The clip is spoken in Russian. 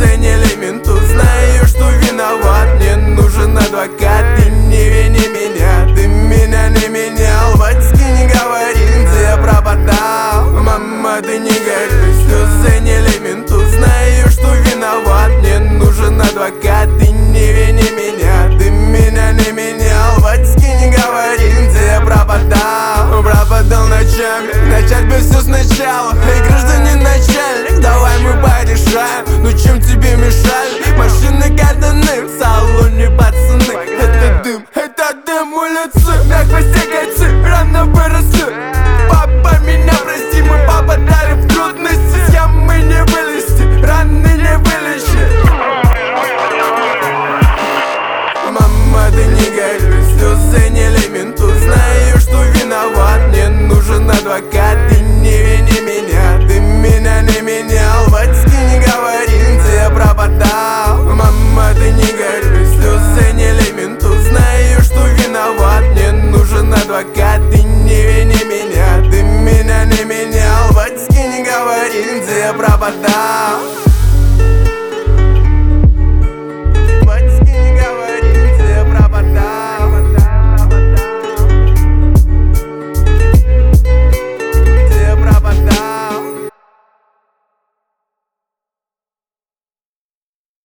заняли менту. Знаю, что виноват, мне нужен адвокат. Ты не вини меня, ты меня не менял. Батьки не говори, где я пропадал. Мама, ты не горюй, что заняли менту. Знаю, что виноват, мне нужен адвокат. Ты не вини меня, ты меня не менял. Батьки не говори, где я пропадал. Пропадал ночами, начать бы все сначала. Эй, гражданин начальник, давай мы порешаем. Ну чем тебе мешали? Машины катаны, в салоне пацаны. Это дым улицы, на хвосте кольцы, рано выросли. Папа, меня прости, мы попадали в трудности. С ямы не вылезти, раны не вылечить. Мама, ты не горюй, что заняли менту. Знаю, что виноват, мне нужен адвокат. Ты не вини меня, ты меня не менял. Батьки не говори, где я пропадал. Мама, ты не горюй, что заняли менту. Знаю, что виноват, мне нужен адвокат. Ты не вини меня, ты меня не менял. Батьки не говори, где я пропадал.